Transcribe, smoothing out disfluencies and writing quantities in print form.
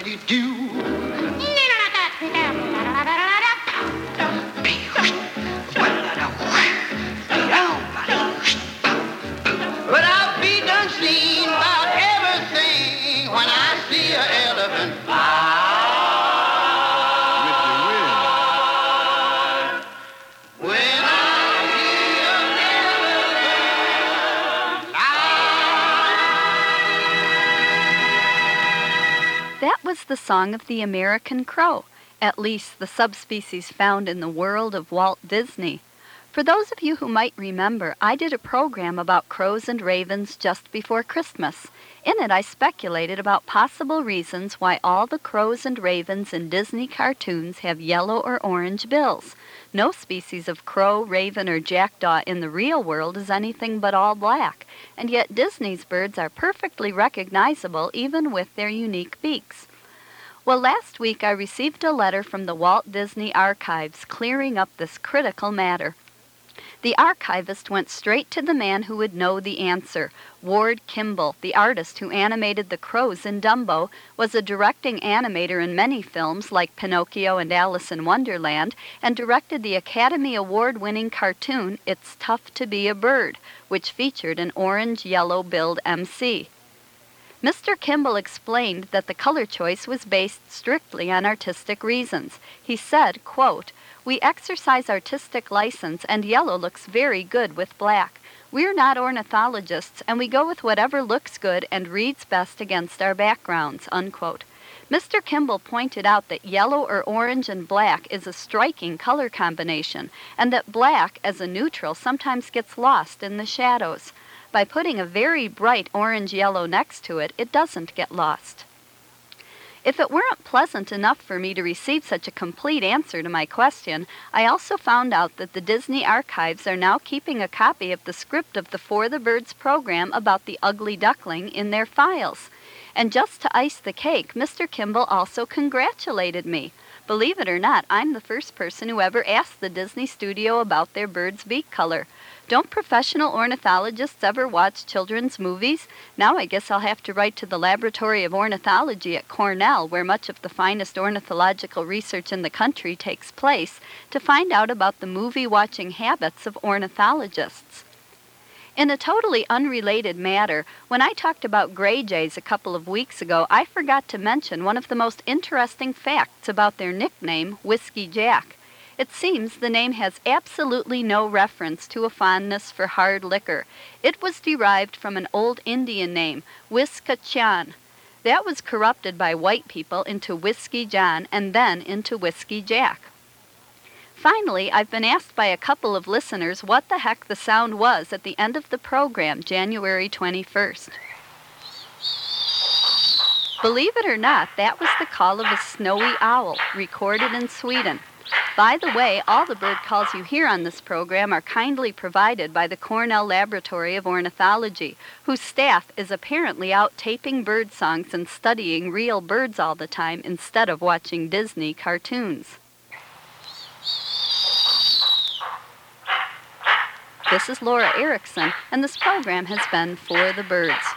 But I'll be done seen about everything when I see an elephant fly. When I see an elephant fly. That was the song of the American crow, at least the subspecies found in the world of Walt Disney. For those of you who might remember, I did a program about crows and ravens just before Christmas. In it, I speculated about possible reasons why all the crows and ravens in Disney cartoons have yellow or orange bills. No species of crow, raven, or jackdaw in the real world is anything but all black, and yet Disney's birds are perfectly recognizable even with their unique beaks. Well, last week I received a letter from the Walt Disney Archives clearing up this critical matter. The archivist went straight to the man who would know the answer. Ward Kimball, the artist who animated the crows in Dumbo, was a directing animator in many films like Pinocchio and Alice in Wonderland, and directed the Academy Award-winning cartoon It's Tough to Be a Bird, which featured an orange-yellow-billed MC. Mr. Kimball explained that the color choice was based strictly on artistic reasons. He said, quote, "We exercise artistic license, and yellow looks very good with black. We're not ornithologists, and we go with whatever looks good and reads best against our backgrounds," unquote. Mr. Kimball pointed out that yellow or orange and black is a striking color combination, and that black, as a neutral, sometimes gets lost in the shadows. By putting a very bright orange-yellow next to it, it doesn't get lost. If it weren't pleasant enough for me to receive such a complete answer to my question, I also found out that the Disney Archives are now keeping a copy of the script of the For the Birds program about the ugly duckling in their files. And just to ice the cake, Mr. Kimball also congratulated me. Believe it or not, I'm the first person who ever asked the Disney studio about their bird's beak color. Don't professional ornithologists ever watch children's movies? Now I guess I'll have to write to the Laboratory of Ornithology at Cornell, where much of the finest ornithological research in the country takes place, to find out about the movie-watching habits of ornithologists. In a totally unrelated matter, when I talked about gray jays a couple of weeks ago, I forgot to mention one of the most interesting facts about their nickname, Whiskey Jack. It seems the name has absolutely no reference to a fondness for hard liquor. It was derived from an old Indian name, Whiskachan. That was corrupted by white people into Whiskey John and then into Whiskey Jack. Finally, I've been asked by a couple of listeners what the heck the sound was at the end of the program, January 21st. Believe it or not, that was the call of a snowy owl, recorded in Sweden. By the way, all the bird calls you hear on this program are kindly provided by the Cornell Laboratory of Ornithology, whose staff is apparently out taping bird songs and studying real birds all the time instead of watching Disney cartoons. This is Laura Erickson, and this program has been For the Birds.